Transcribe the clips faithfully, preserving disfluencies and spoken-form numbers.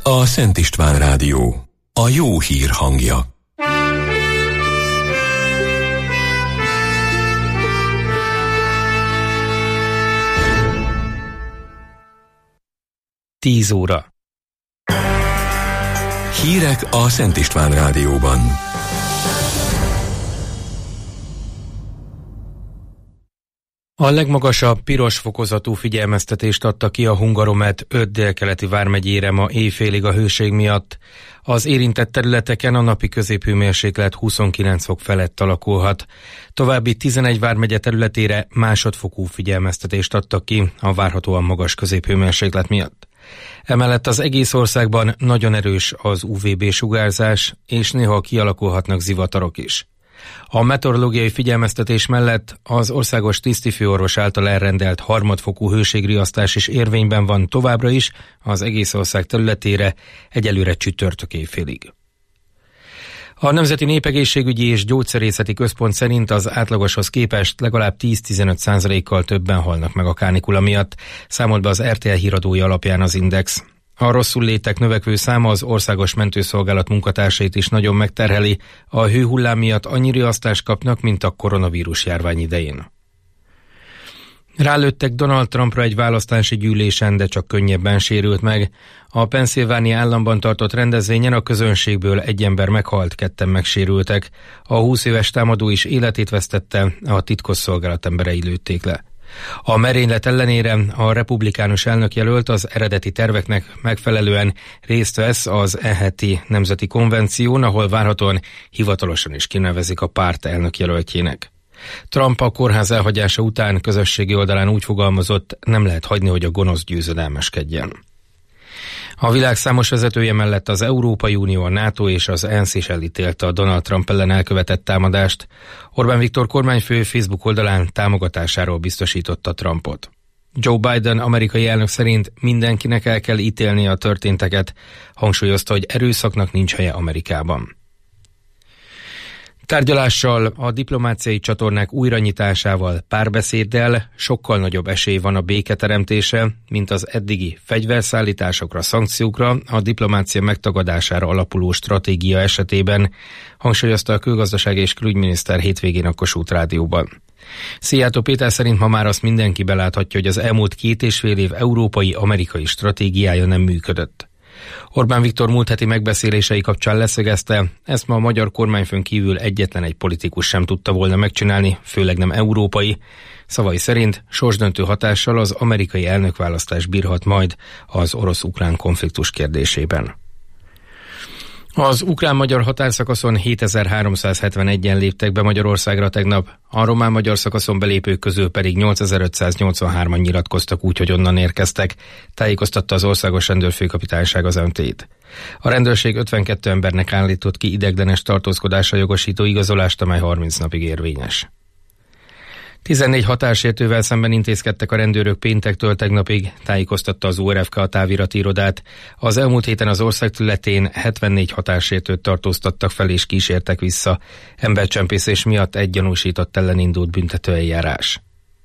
a Szent István Rádió, a jó hír hangja. Tíz óra. Hírek a Szent István Rádióban. A legmagasabb piros fokozatú figyelmeztetést adta ki a Hungaromet öt délkeleti vármegyére ma éjfélig a hőség miatt. Az érintett területeken a napi középhőmérséklet huszonkilenc fok felett alakulhat. További tizenegy vármegye területére másodfokú figyelmeztetést adtak ki a várhatóan magas középhőmérséklet miatt. Emellett az egész országban nagyon erős az u vé bé sugárzás, és néha kialakulhatnak zivatarok is. A meteorológiai figyelmeztetés mellett az országos tisztifőorvos által elrendelt harmadfokú hőségriasztás is érvényben van továbbra is az egész ország területére, egyelőre csütörtök éjfélig. A Nemzeti Népegészségügyi és Gyógyszerészeti Központ szerint az átlagoshoz képest legalább tíz-tizenöt százalékkal többen halnak meg a kánikula miatt, számolt be az er té el híradója alapján az Index. A rosszullétek növekvő száma az országos mentőszolgálat munkatársait is nagyon megterheli, a hőhullám miatt annyi riasztást kapnak, mint a koronavírus járvány idején. Rálőttek Donald Trumpra egy választási gyűlésen, de csak könnyebben sérült meg. A Pennsylvania államban tartott rendezvényen a közönségből egy ember meghalt, ketten megsérültek. A húsz éves támadó is életét vesztette, a titkosszolgálat emberei lőtték le. A merénylet ellenére a republikánus elnökjelölt az eredeti terveknek megfelelően részt vesz az e heti nemzeti konvención, ahol várhatóan hivatalosan is kinevezik a párt elnökjelöltjének. Trump a kórház elhagyása után közösségi oldalán úgy fogalmazott, nem lehet hagyni, hogy a gonosz győzedelmeskedjen. A világ számos vezetője mellett az Európai Unió, a NATO és az ENSZ is elítélte a Donald Trump ellen elkövetett támadást. Orbán Viktor kormányfő Facebook oldalán támogatásáról biztosította Trumpot. Joe Biden amerikai elnök szerint mindenkinek el kell ítélni a történteket, hangsúlyozta, hogy erőszaknak nincs helye Amerikában. Tárgyalással, a diplomáciai csatornák újranyitásával, párbeszéddel sokkal nagyobb esély van a béketeremtése, mint az eddigi fegyverszállításokra, szankciókra, a diplomácia megtagadására alapuló stratégia esetében, hangsúlyozta a külgazdasági és külügyminiszter hétvégén a Kossuth Rádióban. Szijjártó Péter szerint ma már azt mindenki beláthatja, hogy az elmúlt két és fél év európai-amerikai stratégiája nem működött. Orbán Viktor múlt heti megbeszélései kapcsán leszögezte, ezt ma a magyar kormányfőn kívül egyetlen egy politikus sem tudta volna megcsinálni, főleg nem európai. Szavai szerint sorsdöntő hatással az amerikai elnökválasztás bírhat majd az orosz-ukrán konfliktus kérdésében. Az ukrán-magyar határszakaszon hétezer-háromszázhetvenegyen léptek be Magyarországra tegnap, a román-magyar szakaszon belépők közül pedig nyolcezer-ötszáznyolcvanhárman nyilatkoztak úgy, hogy onnan érkeztek, tájékoztatta az Országos Rendőrfőkapitányság az em té it. A rendőrség ötvenkét embernek állított ki ideiglenes tartózkodásra jogosító igazolást, amely harminc napig érvényes. tizennégy határsértővel szemben intézkedtek a rendőrök péntektől tegnapig, tájékoztatta az u er ef ká a távirati irodát. Az elmúlt héten az ország területén hetvennégy határsértőt tartóztattak fel és kísértek vissza. Embercsempészés miatt egy gyanúsított ellen indult büntetőeljárás.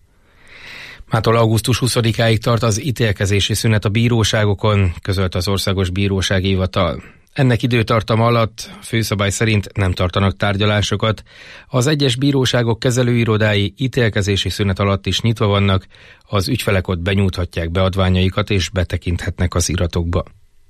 Mától augusztus huszadikáig tart az ítélkezési szünet a bíróságokon, közölt az Országos Bírósági Hivatal. Ennek időtartama alatt főszabály szerint nem tartanak tárgyalásokat. Az egyes bíróságok kezelőirodái ítélkezési szünet alatt is nyitva vannak, az ügyfelek ott benyújthatják beadványaikat és betekinthetnek az iratokba.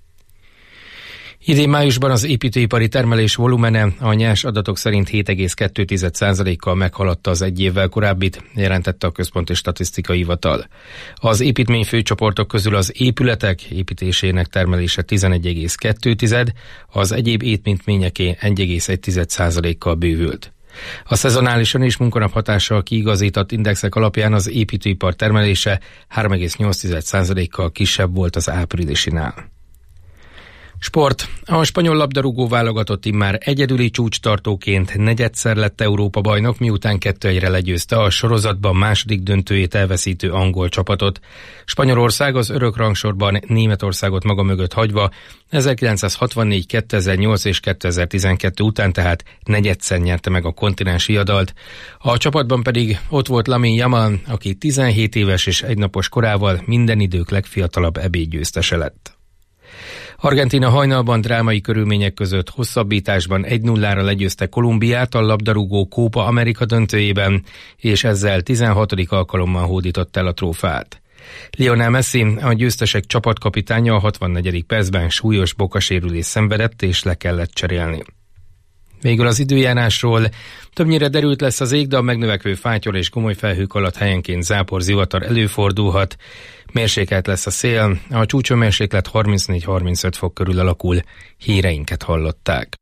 Idén májusban az építőipari termelés volumene a nyers adatok szerint hét egész kettő százalékkal meghaladta az egy évvel korábbit, jelentette a Központi Statisztikai Hivatal. Az építményfőcsoportok közül az épületek építésének termelése tizenegy egész kettő, az egyéb építményeké egy egész egy százalékkal bővült. A szezonálisan és munkanaphatással kiigazított indexek alapján az építőipar termelése három egész nyolc százalékkal kisebb volt az áprilisinál. Sport. A spanyol labdarúgó válogatott immár egyedüli csúcstartóként negyedszer lett Európa bajnok, miután kettő egyre legyőzte a sorozatban második döntőjét elveszítő angol csapatot. Spanyolország az örök rangsorban Németországot maga mögött hagyva ezerkilencszázhatvannégy, kétezer-nyolc és kétezer-tizenkettő után tehát negyedszer nyerte meg a kontinens viadalt. A csapatban pedig ott volt Lamine Yamal, aki tizenhét éves és egynapos korával minden idők legfiatalabb ebédgyőztese lett. Argentína hajnalban drámai körülmények között hosszabbításban egy nullára legyőzte Kolumbiát a labdarúgó Copa America döntőjében, és ezzel tizenhatodik alkalommal hódított el a trófeát. Lionel Messi, a győztesek csapatkapitánya a hatvannegyedik percben súlyos bokasérülés szenvedett és le kellett cserélni. Végül az időjárásról: többnyire derült lesz az ég, de a megnövekvő fátyol és gomoly felhők alatt helyenként zápor, zivatar előfordulhat. Mérsékelt lesz a szél, a csúcshőmérséklet harmincnégy-harmincöt fok körül alakul. Híreinket hallották.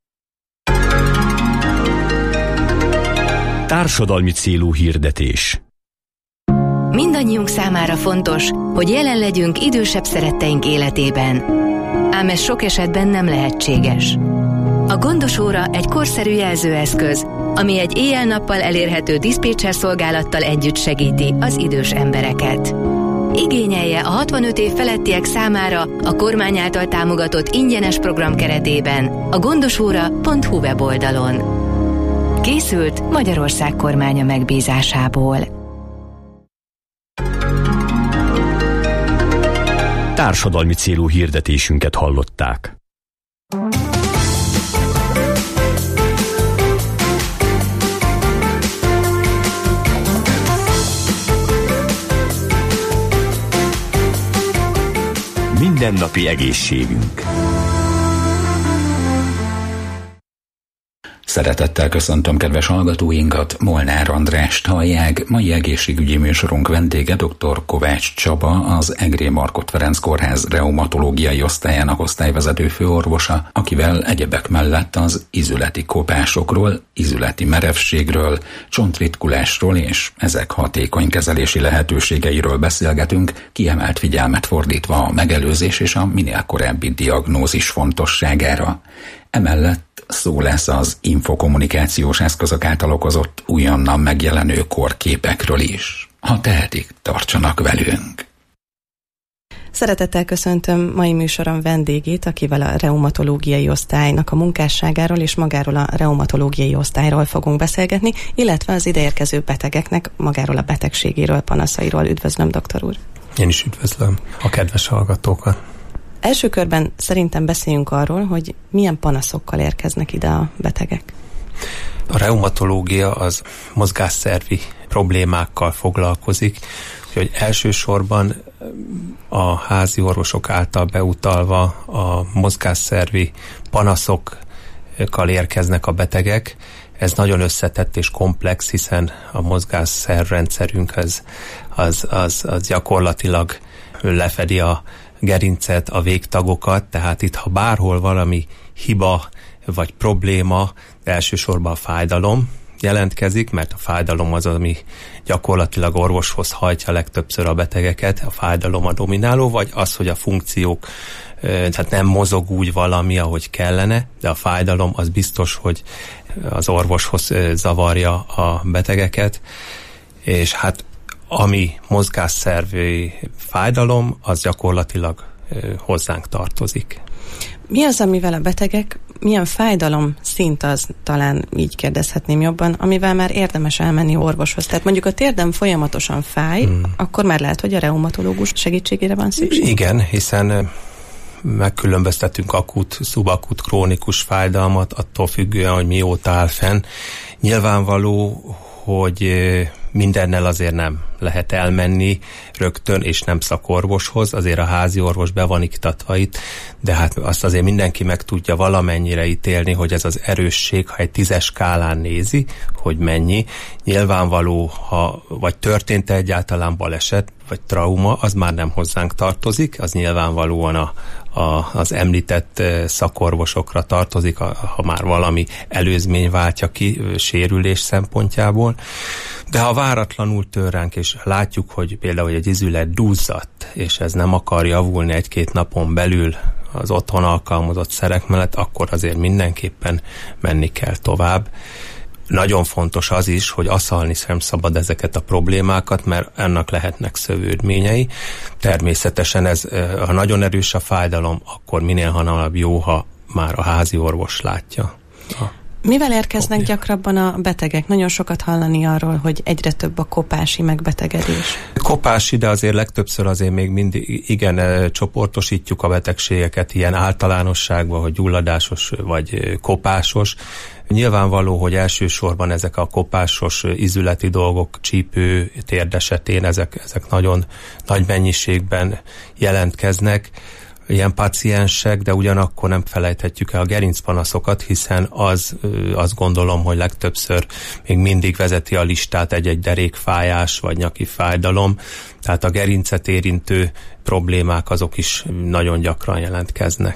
Társadalmi célú hirdetés. Mindannyiunk számára fontos, hogy jelen legyünk idősebb szeretteink életében. Ám ez sok esetben nem lehetséges. A Gondos óra egy korszerű jelzőeszköz, ami egy éjjel-nappal elérhető diszpécser szolgálattal együtt segíti az idős embereket. Igényelje a hatvanöt év felettiek számára a kormány által támogatott ingyenes program keretében a gondosóra pont hu weboldalon. Készült Magyarország kormánya megbízásából. Társadalmi célú hirdetésünket hallották. Mindennapi egészségünk. Szeretettel köszöntöm kedves hallgatóinkat, Molnár Andrást hallják. Mai egészségügyi műsorunk vendége dr. Kovács Csaba, az Egré Markhot Ferenc Kórház reumatológiai osztályának osztályvezető főorvosa, akivel egyebek mellett az izületi kopásokról, izületi merevségről, csontritkulásról és ezek hatékony kezelési lehetőségeiről beszélgetünk, kiemelt figyelmet fordítva a megelőzés és a minél korábbi diagnózis fontosságára. Emellett szó lesz az infokommunikációs eszközök által okozott újonnan megjelenő korképekről is. Ha tehetik, tartsanak velünk! Szeretettel köszöntöm mai műsorom vendégét, akivel a reumatológiai osztálynak a munkásságáról és magáról a reumatológiai osztályról fogunk beszélgetni, illetve az ideérkező betegeknek magáról a betegségéről, panaszairól. Üdvözlöm, doktor úr! Én is üdvözlöm a kedves hallgatókat! Első körben szerintem beszéljünk arról, hogy milyen panaszokkal érkeznek ide a betegek. A reumatológia az mozgásszervi problémákkal foglalkozik, úgyhogy elsősorban a házi orvosok által beutalva a mozgásszervi panaszokkal érkeznek a betegek. Ez nagyon összetett és komplex, hiszen a mozgásszervrendszerünk az, az, az, az gyakorlatilag lefedi a gerincet, a végtagokat, tehát itt ha bárhol valami hiba vagy probléma, elsősorban a fájdalom jelentkezik, mert a fájdalom az, ami gyakorlatilag orvoshoz hajtja legtöbbször a betegeket, a fájdalom a domináló, vagy az, hogy a funkciók tehát nem mozog úgy valami, ahogy kellene, de a fájdalom az biztos, hogy az orvoshoz zavarja a betegeket, és hát ami mozgásszervi fájdalom, az gyakorlatilag ö, hozzánk tartozik. Mi az, amivel a betegek, milyen fájdalom szint az, talán így kérdezhetném jobban, amivel már érdemes elmenni orvoshoz? Tehát mondjuk a térdem folyamatosan fáj, hmm. akkor már lehet, hogy a reumatológus segítségére van szükség? Igen, hiszen megkülönböztetünk akut, szubakut, krónikus fájdalmat, attól függően, hogy mióta áll fenn. Nyilvánvaló, hogy mindennel azért nem lehet elmenni rögtön, és nem szakorvoshoz, azért a házi orvos be van iktatva itt, de hát azt azért mindenki meg tudja valamennyire ítélni, hogy ez az erősség, ha egy tízes skálán nézi, hogy mennyi. Nyilvánvaló, ha vagy történt egyáltalán baleset, vagy trauma, az már nem hozzánk tartozik, az nyilvánvalóan a, a, az említett szakorvosokra tartozik, ha már valami előzmény váltja ki sérülés szempontjából. De ha váratlanul tör ránk, és látjuk, hogy például egy izület duzzadt, és ez nem akar javulni egy-két napon belül az otthon alkalmazott szerek mellett, akkor azért mindenképpen menni kell tovább. Nagyon fontos az is, hogy asszalni sem szabad ezeket a problémákat, mert ennek lehetnek szövődményei. Természetesen ez, ha nagyon erős a fájdalom, akkor minél hamarabb jó, ha már a házi orvos látja. Mivel érkeznek gyakrabban a betegek? Nagyon sokat hallani arról, hogy egyre több a kopási megbetegedés. Kopási, de azért legtöbbször azért még mindig igen csoportosítjuk a betegségeket ilyen általánosságban, hogy gyulladásos vagy kopásos. Nyilvánvaló, hogy elsősorban ezek a kopásos izületi dolgok, csípő, térd esetén ezek, ezek nagyon nagy mennyiségben jelentkeznek, ilyen paciensek, de ugyanakkor nem felejthetjük el a gerincpanaszokat, hiszen az, azt gondolom, hogy legtöbbször még mindig vezeti a listát egy-egy derékfájás vagy nyaki fájdalom, tehát a gerincet érintő problémák azok is nagyon gyakran jelentkeznek.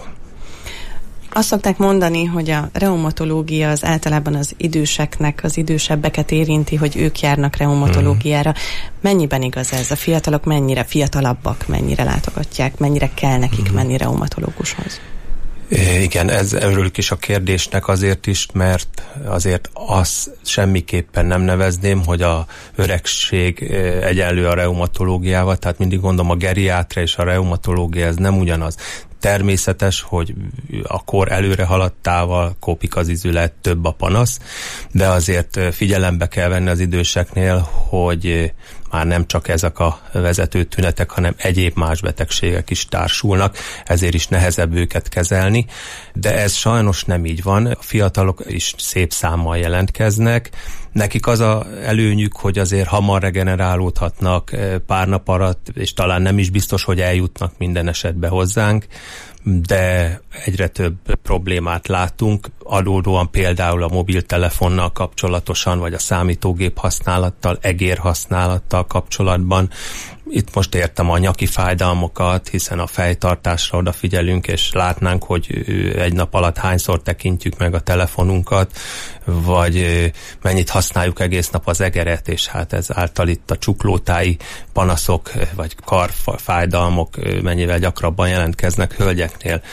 Azt szokták mondani, hogy a reumatológia az általában az időseknek, az idősebbeket érinti, hogy ők járnak reumatológiára. Hmm. Mennyiben igaz ez? A fiatalok mennyire, fiatalabbak mennyire látogatják, mennyire kell nekik hmm. menni reumatológushoz? Igen, ez örülök is a kérdésnek azért is, mert azért azt semmiképpen nem nevezném, hogy a öregség egyenlő a reumatológiával, tehát mindig gondolom a geriátria és a reumatológia ez nem ugyanaz. Természetes, hogy a kor előre haladtával kopik az izület, több a panasz, de azért figyelembe kell venni az időseknél, hogy már nem csak ezek a vezető tünetek, hanem egyéb más betegségek is társulnak, ezért is nehezebb őket kezelni, de ez sajnos nem így van. A fiatalok is szép számmal jelentkeznek, nekik az a előnyük, hogy azért hamar regenerálódhatnak pár nap alatt, és talán nem is biztos, hogy eljutnak minden esetben hozzánk, de egyre több problémát látunk, adódóan például a mobiltelefonnal kapcsolatosan, vagy a számítógép használattal, egér használattal kapcsolatban. Itt most értem a nyaki fájdalmokat, hiszen a fejtartásra odafigyelünk, és látnánk, hogy egy nap alatt hányszor tekintjük meg a telefonunkat, vagy mennyit használjuk egész nap az egeret, és hát ez által itt a csuklótáji panaszok, vagy karfájdalmok mennyivel gyakrabban jelentkeznek hölgyeknél,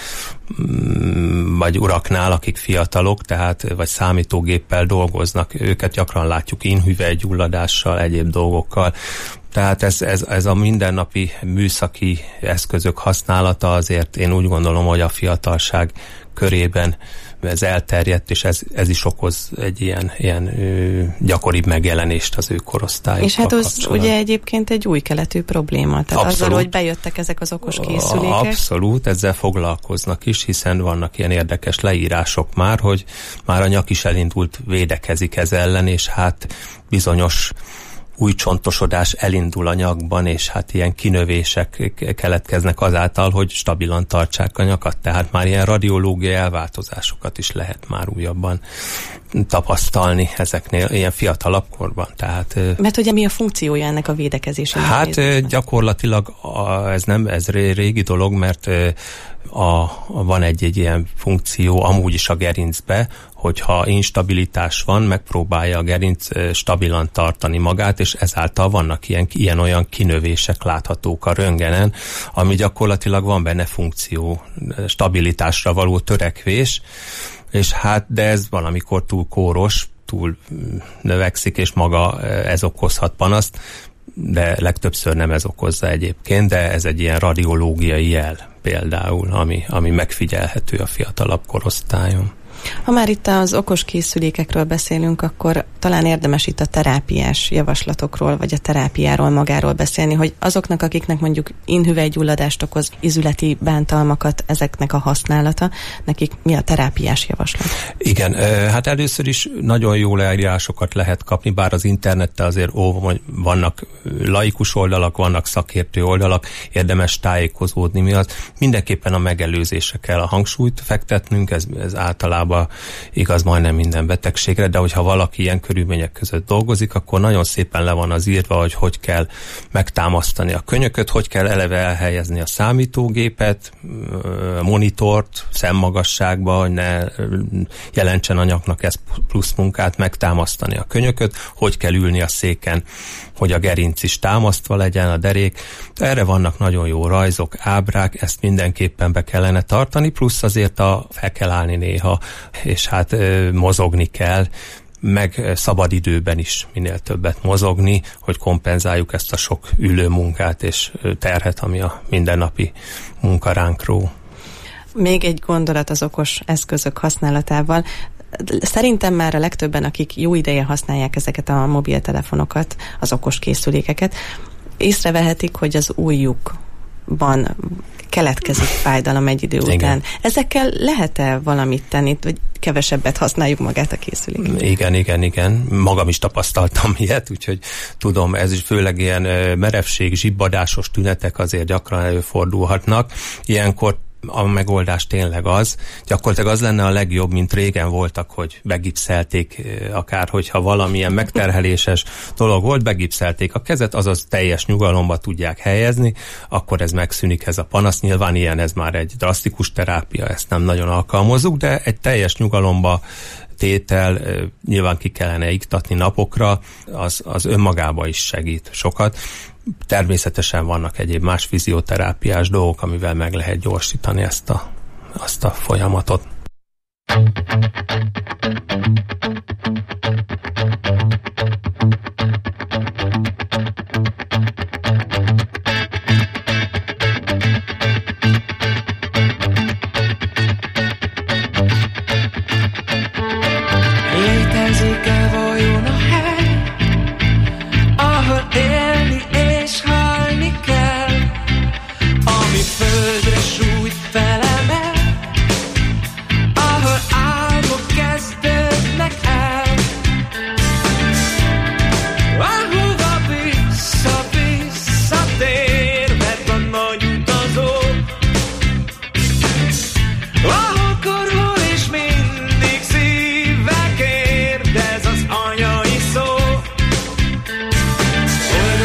vagy uraknál, akik fiatalok, tehát vagy számítógéppel dolgoznak, őket gyakran látjuk inhüvelygyulladással, egyéb dolgokkal. Tehát ez, ez, ez a mindennapi műszaki eszközök használata azért én úgy gondolom, hogy a fiatalság körében ez elterjedt, és ez, ez is okoz egy ilyen, ilyen ö, gyakoribb megjelenést az ő korosztályukkal. És hát az ugye egyébként egy új keletű probléma. Tehát abszolút, azzal, hogy bejöttek ezek az okos készülékek. Abszolút, ezzel foglalkoznak is, hiszen vannak ilyen érdekes leírások már, hogy már a nyak is elindult, védekezik ez ellen, és hát bizonyos új csontosodás elindul a nyakban, és hát ilyen kinövések keletkeznek azáltal, hogy stabilan tartsák a nyakat. Tehát már ilyen radiológiai elváltozásokat is lehet már újabban tapasztalni ezeknél, ilyen fiatalabb korban. Tehát, mert ugye mi a funkciója ennek a védekezésnek? Hát nézésben? Gyakorlatilag a, ez nem, ez régi dolog, mert a, a, van egy-egy ilyen funkció amúgy is a gerincbe, hogyha instabilitás van, megpróbálja a gerinc stabilan tartani magát, és ezáltal vannak ilyen, ilyen-olyan kinövések láthatók a röntgenen, ami gyakorlatilag van benne funkció, stabilitásra való törekvés, és hát, de ez valamikor túl kóros, túl növekszik, és maga ez okozhat panaszt, de legtöbbször nem ez okozza egyébként, de ez egy ilyen radiológiai jel például, ami, ami megfigyelhető a fiatalabb korosztályon. Ha már itt az okos készülékekről beszélünk, akkor talán érdemes itt a terápiás javaslatokról, vagy a terápiáról magáról beszélni, hogy azoknak, akiknek mondjuk inhüvelygyulladást okoz, izületi bántalmakat, ezeknek a használata, nekik mi a terápiás javaslat? Igen, hát először is nagyon jó leírásokat lehet kapni, bár az interneten azért ó, vannak laikus oldalak, vannak szakértő oldalak, érdemes tájékozódni miatt. Mindenképpen a megelőzésre kell a hangsúlyt fektetnünk, ez, ez általában igaz majdnem minden betegségre, de hogyha valaki ilyen körülmények között dolgozik, akkor nagyon szépen le van az írva, hogy hogy kell megtámasztani a könyököt, hogy kell eleve elhelyezni a számítógépet, monitort szemmagasságba, hogy ne jelentsen a nyaknak ez plusz munkát, megtámasztani a könyököt, hogy kell ülni a széken, hogy a gerinc is támasztva legyen, a derék. Erre vannak nagyon jó rajzok, ábrák, ezt mindenképpen be kellene tartani, plusz azért a, fel kell állni néha, és hát ö, mozogni kell, meg szabad időben is minél többet mozogni, hogy kompenzáljuk ezt a sok ülő munkát és terhet, ami a mindennapi munka ránk ró. Még egy gondolat az okos eszközök használatával. Szerintem már a legtöbben, akik jó ideje használják ezeket a mobiltelefonokat, az okos készülékeket, észrevehetik, hogy az ujjukban keletkezik fájdalom egy idő után. Igen. Ezekkel lehet-e valamit tenni, vagy kevesebbet használjuk magát a készüléket? Igen, igen, igen. Magam is tapasztaltam ilyet, úgyhogy tudom, ez is főleg ilyen merevség, zsibbadásos tünetek azért gyakran előfordulhatnak. Ilyenkor a megoldás tényleg az, gyakorlatilag az lenne a legjobb, mint régen voltak, hogy begipszelték, akár hogyha valamilyen megterheléses dolog volt, begipszelték a kezet, azaz teljes nyugalomba tudják helyezni, akkor ez megszűnik, ez a panasz. Nyilván ilyen, ez már egy drasztikus terápia, ezt nem nagyon alkalmazzuk, de egy teljes nyugalomba tétel, nyilván ki kellene iktatni napokra, az, az önmagába is segít sokat. Természetesen vannak egyéb más fizioterápiás dolgok, amivel meg lehet gyorsítani ezt a, azt a folyamatot. Létezik-e vajon a hely, ahol élni és halni kell, ami földre sújt felemel, ahol álmok kezdődnek el, ahova vissza, visszatér, mert van nagy utazó, ahol korul és mindig szívvel kérdez az anyai szó.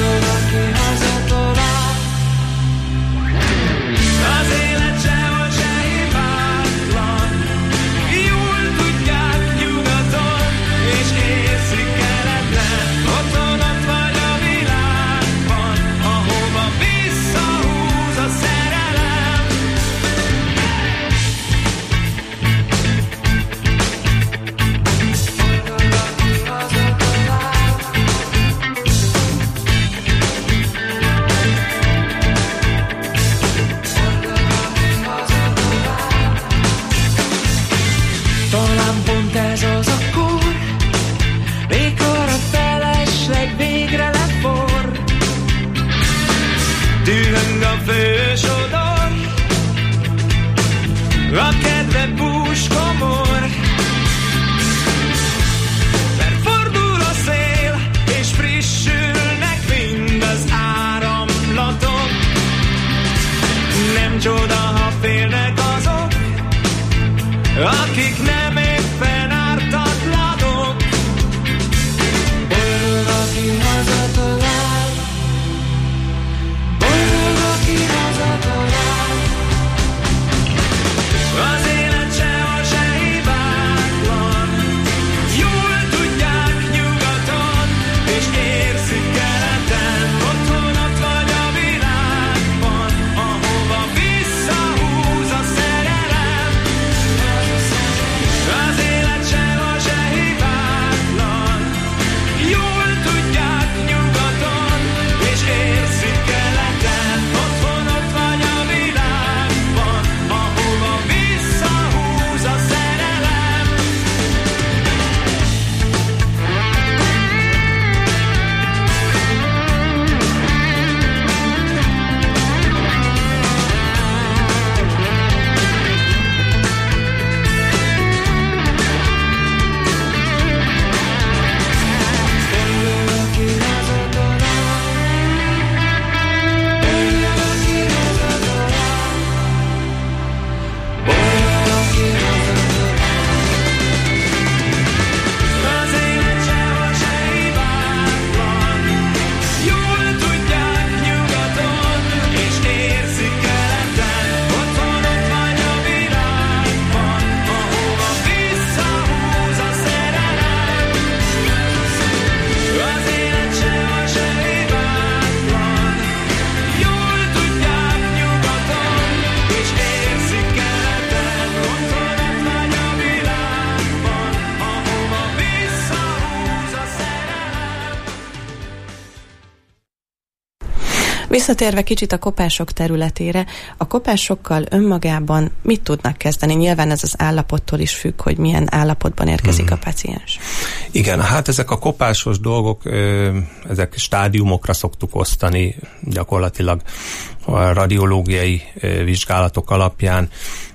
Visszatérve kicsit a kopások területére, a kopásokkal önmagában mit tudnak kezdeni? Nyilván ez az állapottól is függ, hogy milyen állapotban érkezik hmm. a paciens. Igen, hát ezek a kopásos dolgok, ezek stádiumokra szoktuk osztani, gyakorlatilag a radiológiai vizsgálatok alapján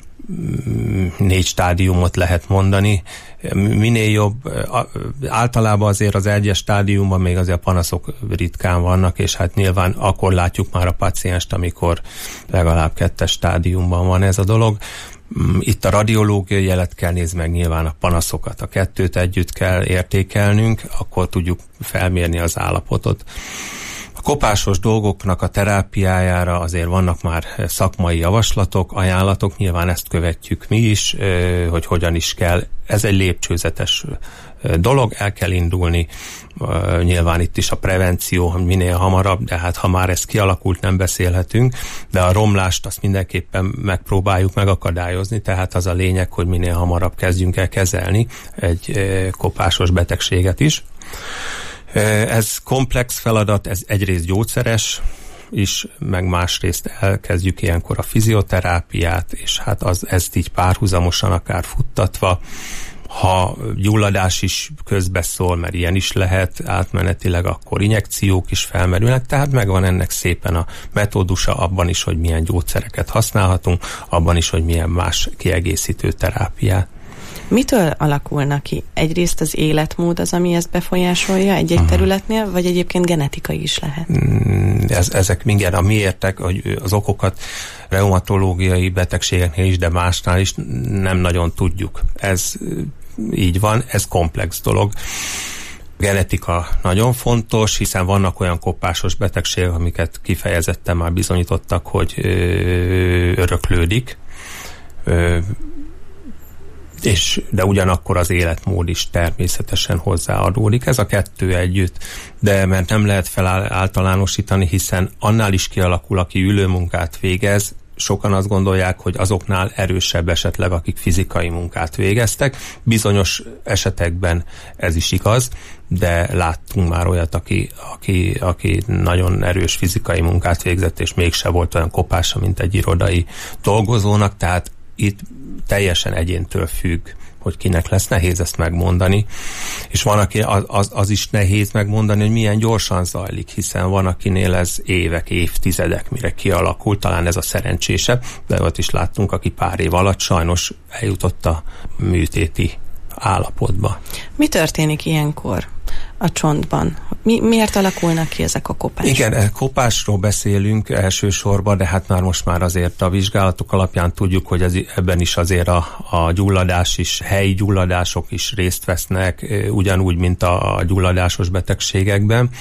négy stádiumot lehet mondani. Minél jobb, általában azért az egyes stádiumban még azért a panaszok ritkán vannak, és hát nyilván akkor látjuk már a pacienst, amikor legalább kettes stádiumban van ez a dolog. Itt a radiológiai jelet kell nézni meg nyilván a panaszokat. A kettőt együtt kell értékelnünk, akkor tudjuk felmérni az állapotot. A kopásos dolgoknak a terápiájára azért vannak már szakmai javaslatok, ajánlatok, nyilván ezt követjük mi is, hogy hogyan is kell. Ez egy lépcsőzetes dolog, el kell indulni, nyilván itt is a prevenció, hogy minél hamarabb, de hát ha már ez kialakult, nem beszélhetünk, de a romlást azt mindenképpen megpróbáljuk megakadályozni, tehát az a lényeg, hogy minél hamarabb kezdjünk el kezelni egy kopásos betegséget is. Ez komplex feladat, ez egyrészt gyógyszeres is, meg másrészt elkezdjük ilyenkor a fizioterápiát, és hát az, ezt így párhuzamosan akár futtatva, ha gyulladás is közbeszól, mert ilyen is lehet átmenetileg, akkor injekciók is felmerülnek, tehát megvan ennek szépen a metódusa abban is, hogy milyen gyógyszereket használhatunk, abban is, hogy milyen más kiegészítő terápiát. Mitől alakulnak ki? Egyrészt az életmód az, ami ezt befolyásolja egy-egy területnél, vagy egyébként genetikai is lehet? Ez, ezek mindjárt a miértek, hogy az okokat reumatológiai betegségeknél is, de másnál is nem nagyon tudjuk. Ez így van, ez komplex dolog. Genetika nagyon fontos, hiszen vannak olyan kopásos betegségek, amiket kifejezetten már bizonyítottak, hogy öröklődik, és, de ugyanakkor az életmód is természetesen hozzáadódik. Ez a kettő együtt, de mert nem lehet feláltalánosítani, hiszen annál is kialakul, aki ülőmunkát végez, sokan azt gondolják, hogy azoknál erősebb esetleg, akik fizikai munkát végeztek. Bizonyos esetekben ez is igaz, de láttunk már olyat, aki, aki, aki nagyon erős fizikai munkát végzett, és mégse volt olyan kopása, mint egy irodai dolgozónak, tehát itt teljesen egyéntől függ, hogy kinek lesz, nehéz ezt megmondani. És van, aki az, az, az is nehéz megmondani, hogy milyen gyorsan zajlik, hiszen van, akinél ez évek, évtizedek, mire kialakul, talán ez a szerencsésebb, de ott is láttunk, aki pár év alatt sajnos eljutott a műtéti állapotba. Mi történik ilyenkor a csontban? Mi, miért alakulnak ki ezek a kopások? Igen, kopásról beszélünk elsősorban, de hát már most már azért a vizsgálatok alapján tudjuk, hogy ez, ebben is azért a, a gyulladás is, helyi gyulladások is részt vesznek, ugyanúgy, mint a gyulladásos betegségekben.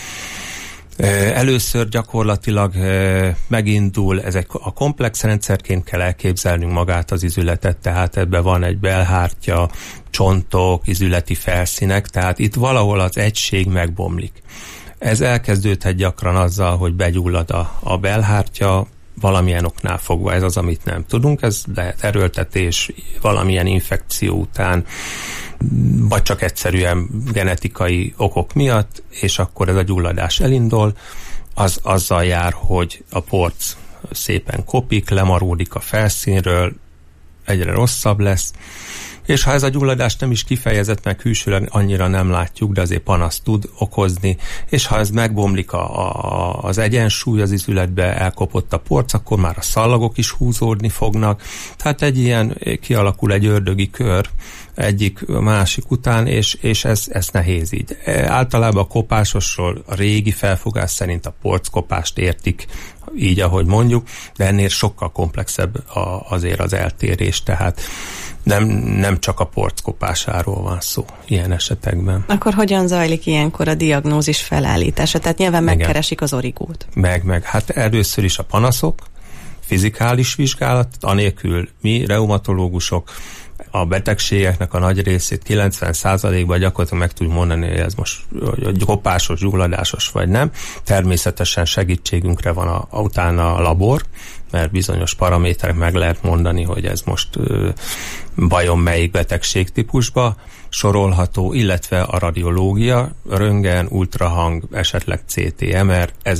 Először gyakorlatilag megindul, ez egy, a komplex rendszerként kell elképzelnünk magát az izületet, tehát ebben van egy belhártya, csontok, izületi felszínek, tehát itt valahol az egység megbomlik. Ez elkezdődhet gyakran azzal, hogy begyullad a, a belhártya, valamilyen oknál fogva, ez az, amit nem tudunk, ez lehet erőltetés, valamilyen infekció után, vagy csak egyszerűen genetikai okok miatt, és akkor ez a gyulladás elindul, az azzal jár, hogy a porc szépen kopik, lemaródik a felszínről, egyre rosszabb lesz, és ha ez a gyulladás nem is kifejezett, meg külsőleg annyira nem látjuk, de azért panaszt tud okozni, és ha ez megbomlik a, a, az egyensúly az izületbe, elkopott a porc, akkor már a szallagok is húzódni fognak, tehát egy ilyen kialakul egy ördögi kör, egyik másik után, és, és ez, ez nehéz így. Általában a kopásosról a régi felfogás szerint a porckopást értik, így ahogy mondjuk, de ennél sokkal komplexebb a, azért az eltérés, tehát nem, nem csak a porckopásáról van szó ilyen esetekben. Akkor hogyan zajlik ilyenkor a diagnózis felállítása? Tehát nyilván megkeresik az origót. Meg, meg. Hát először is a panaszok, fizikális vizsgálat, anélkül mi, reumatológusok, a betegségeknek a nagy részét kilencven százalékban gyakorlatilag meg tudjuk mondani, hogy ez most kopásos, gyulladásos vagy nem. Természetesen segítségünkre van a, a, utána a labor, mert bizonyos paraméterek meg lehet mondani, hogy ez most ö, vajon melyik betegségtípusba sorolható, illetve a radiológia, röntgen, ultrahang, esetleg cé té em er, ezek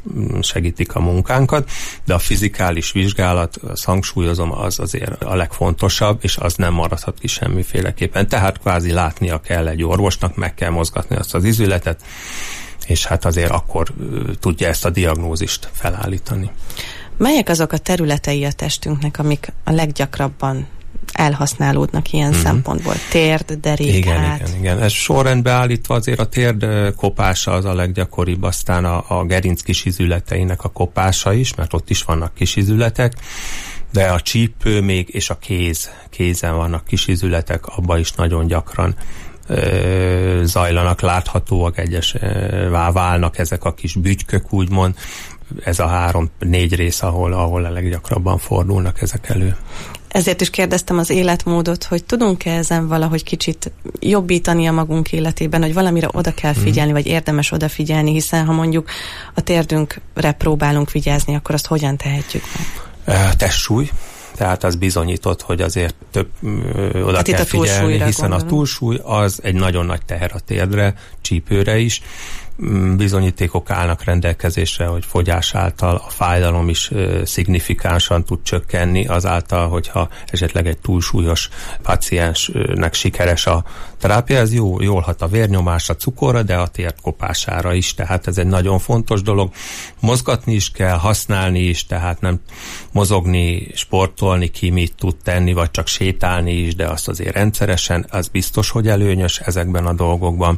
segítik a munkánkat, de a fizikális vizsgálat, azt hangsúlyozom, az azért a legfontosabb, és az nem maradhat ki semmiféleképpen. Tehát kvázi látnia kell egy orvosnak, meg kell mozgatni azt az izületet, és hát azért akkor tudja ezt a diagnózist felállítani. Melyek azok a területei a testünknek, amik a leggyakrabban elhasználódnak ilyen mm-hmm. szempontból? Térd, derék, igen, hát. Igen, igen. Ez sorrendbe állítva azért a térd kopása az a leggyakoribb, aztán a, a gerinc kisizületeinek a kopása is, mert ott is vannak kisizületek, de a csípő még és a kéz, kézen vannak kisizületek, abba is nagyon gyakran ö, zajlanak, láthatóak, egyes ö, válnak ezek a kis bütykök, úgymond. Ez a három-négy rész, ahol, ahol a leggyakrabban fordulnak ezek elő. Ezért is kérdeztem az életmódot, hogy tudunk-e ezen valahogy kicsit jobbítani a magunk életében, hogy valamire oda kell figyelni, vagy érdemes odafigyelni, hiszen ha mondjuk a térdünkre próbálunk vigyázni, akkor azt hogyan tehetjük meg? Testsúly. Tehát az bizonyított, hogy azért több ö, oda hát kell figyelni, hiszen gondolom. A túlsúly az egy nagyon nagy teher a térdre, csípőre is. Bizonyítékok állnak rendelkezésre, hogy fogyás által a fájdalom is ö, szignifikánsan tud csökkenni, azáltal, hogyha esetleg egy túlsúlyos paciensnek sikeres a terápia, ez jó, jól hat a vérnyomásra, cukorra, de a térd kopására is, tehát ez egy nagyon fontos dolog. Mozgatni is kell, használni is, tehát nem mozogni, sportolni, ki mit tud tenni, vagy csak sétálni is, de azt azért rendszeresen, az biztos, hogy előnyös ezekben a dolgokban.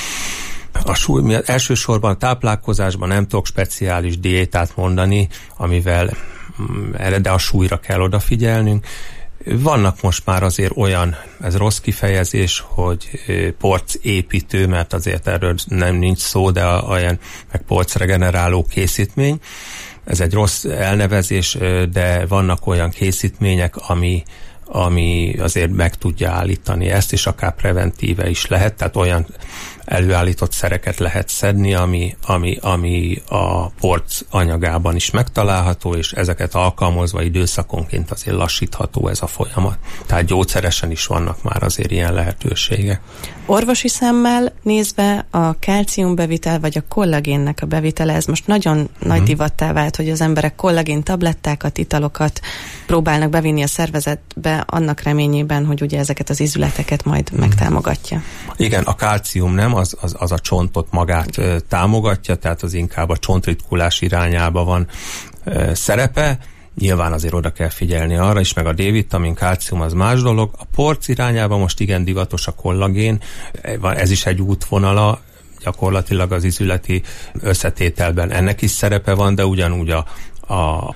A súly, elsősorban a táplálkozásban nem tudok speciális diétát mondani, amivel erre, de a súlyra kell odafigyelnünk. Vannak most már azért olyan, ez rossz kifejezés, hogy porcépítő, mert azért erről nem nincs szó, de olyan meg porcregeneráló készítmény. Ez egy rossz elnevezés, de vannak olyan készítmények, ami ami azért meg tudja állítani ezt, és akár preventíve is lehet, tehát olyan előállított szereket lehet szedni, ami, ami, ami a porc anyagában is megtalálható, és ezeket alkalmazva időszakonként azért lassítható ez a folyamat. Tehát gyógyszeresen is vannak már azért ilyen lehetőségek. Orvosi szemmel nézve a kálciumbevitel vagy a kollagénnek a bevitele, ez most nagyon hmm. nagy divattá vált, hogy az emberek kollagén tablettákat, italokat próbálnak bevinni a szervezetbe annak reményében, hogy ugye ezeket az izületeket majd hmm. megtámogatja. Igen, a kálcium nem, az, az, az a csontot magát ö, támogatja, tehát az inkább a csontritkulás irányába van ö, szerepe. Nyilván azért oda kell figyelni arra is, meg a D-vitamin, kálcium az más dolog. A porc irányába most igen divatos a kollagén, ez is egy útvonala, gyakorlatilag az izületi összetételben ennek is szerepe van, de ugyanúgy a a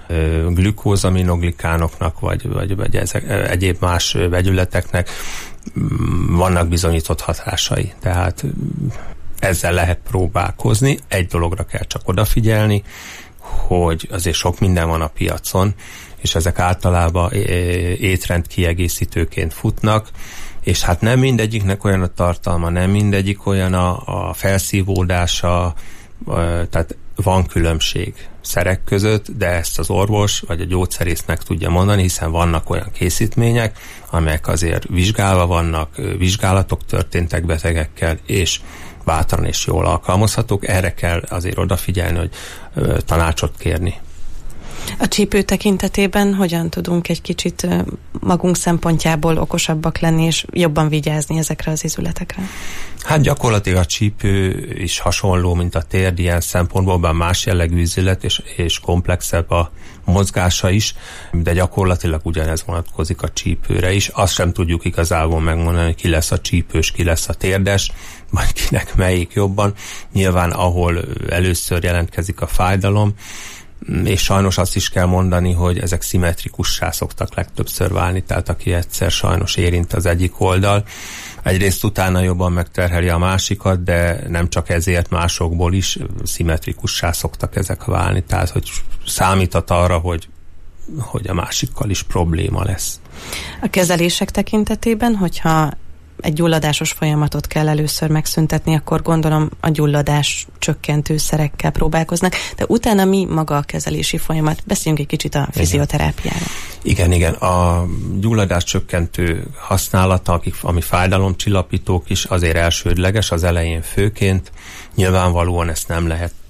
glükózaminoglikánoknak, vagy, vagy, vagy ezek, egyéb más vegyületeknek vannak bizonyított hatásai. Tehát ezzel lehet próbálkozni. Egy dologra kell csak odafigyelni, hogy azért sok minden van a piacon, és ezek általában étrend kiegészítőként futnak, és hát nem mindegyiknek olyan a tartalma, nem mindegyik olyan a, a felszívódása, tehát van különbség szerek között, de ezt az orvos vagy a gyógyszerész meg tudja mondani, hiszen vannak olyan készítmények, amelyek azért vizsgálva vannak, vizsgálatok történtek betegekkel, és bátran és jól alkalmazhatók. Erre kell azért odafigyelni, hogy ö, tanácsot kérni. A csípő tekintetében hogyan tudunk egy kicsit magunk szempontjából okosabbak lenni, és jobban vigyázni ezekre az izületekre? Hát gyakorlatilag a csípő is hasonló, mint a térd ilyen szempontból, bár más jellegű izület, és, és komplexebb a mozgása is, de gyakorlatilag ugyanez vonatkozik a csípőre is. Azt sem tudjuk igazából megmondani, hogy ki lesz a csípős, ki lesz a térdes, vagy kinek melyik jobban. Nyilván, ahol először jelentkezik a fájdalom, és sajnos azt is kell mondani, hogy ezek szimmetrikussá szoktak legtöbbször válni, tehát aki egyszer sajnos érint az egyik oldal, egyrészt utána jobban megterheli a másikat, de nem csak ezért, másokból is szimmetrikussá szoktak ezek válni, tehát hogy számíthat arra, hogy, hogy a másikkal is probléma lesz. A kezelések tekintetében, hogyha egy gyulladásos folyamatot kell először megszüntetni, akkor gondolom a gyulladás csökkentő szerekkel próbálkoznak, de utána mi maga a kezelési folyamat? Beszéljünk egy kicsit a fizioterápiáról. Igen, igen. A gyulladás csökkentő használata, akik, ami fájdalomcsillapítók is, azért elsődleges az elején főként. Nyilvánvalóan ezt nem lehet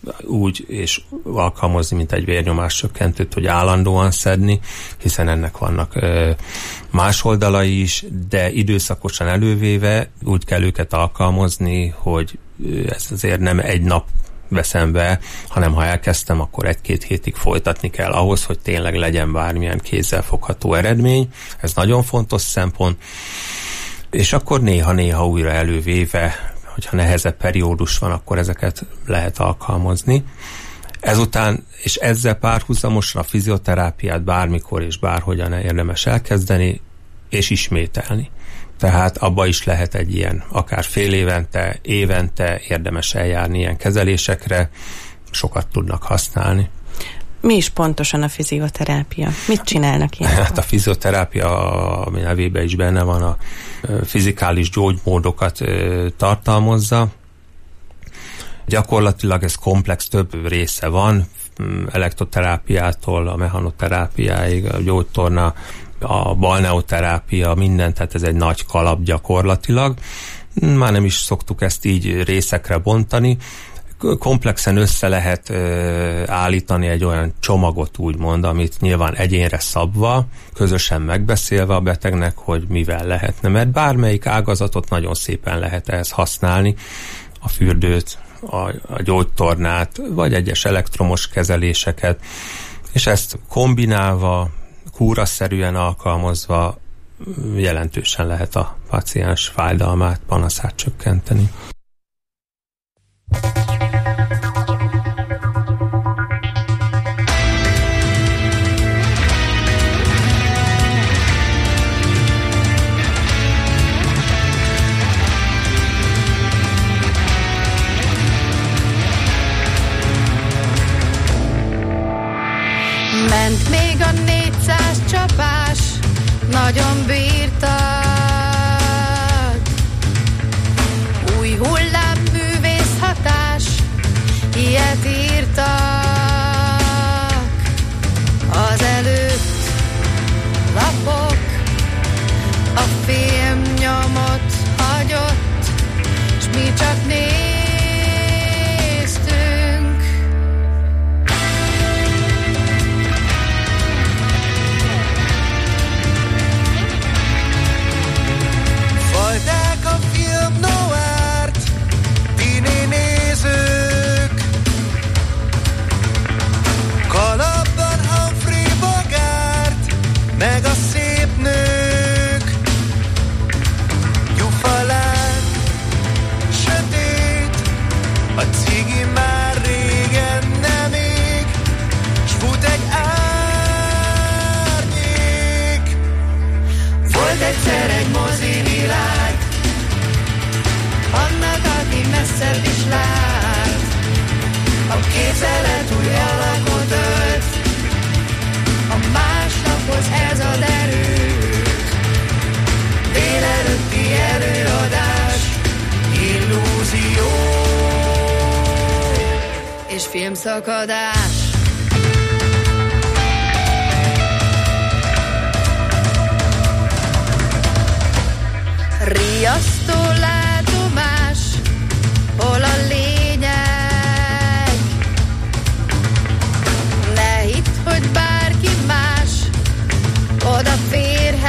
úgy és alkalmazni, mint egy vérnyomáscsökkentőt, hogy állandóan szedni, hiszen ennek vannak ö, más oldalai is, de időszakosan elővéve úgy kell őket alkalmazni, hogy ez azért nem egy nap veszem be, hanem ha elkezdtem, akkor egy-két hétig folytatni kell ahhoz, hogy tényleg legyen bármilyen kézzelfogható eredmény. Ez nagyon fontos szempont. És akkor néha-néha újra elővéve, hogyha nehezebb periódus van, akkor ezeket lehet alkalmazni. Ezután, és ezzel párhuzamosan a fizioterápiát bármikor és bárhogyan érdemes elkezdeni, és ismételni. Tehát abba is lehet egy ilyen, akár fél évente, évente érdemes eljárni ilyen kezelésekre, sokat tudnak használni. Mi is pontosan a fizioterápia? Mit csinálnak ilyenkor? Hát a fizioterápia, ami nevében is benne van, a fizikális gyógymódokat tartalmazza. Gyakorlatilag ez komplex, több része van, elektroterápiától a mechanoterápiáig, a gyógytorna, a balneoterápia, minden, tehát ez egy nagy kalap gyakorlatilag. Már nem is szoktuk ezt így részekre bontani. Komplexen össze lehet ö, állítani egy olyan csomagot, úgymond, amit nyilván egyénre szabva, közösen megbeszélve a betegnek, hogy mivel lehetne. Mert bármelyik ágazatot nagyon szépen lehet ehhez használni, a fürdőt, a, a gyógytornát, vagy egyes elektromos kezeléseket, és ezt kombinálva, kúraszerűen alkalmazva jelentősen lehet a páciens fájdalmát, panaszát csökkenteni. Ment még a négyszáz csapás, nagyon bírtad. Új hullám művész hatás, ilyet írtak. Az előtt lapok, a film nyomot hagyott, s mi csak néztünk. Folyták a film noirt, tini nézők, kalapban Humphrey Bogart, meg a szép nők. Gyufalán sötét, a cigi már régen nem ég, s fut egy árnyék. Volt egyszer egy mozivilág, annak, aki messzebb is lát. A képzelet új alakot ölt, a másnaphoz ez ad erőt. Délelőtti előadás, illúzió és filmszakadás. Riasztó látomás, hol a lényeg? Ne hidd, hogy bárki más odaférhet,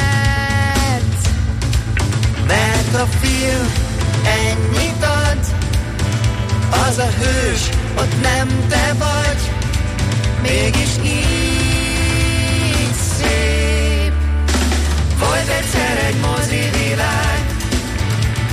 Mert a film ennyit ad, az a hős, ott nem te vagy, mégis így szép. volt egyszer egy mozivilág,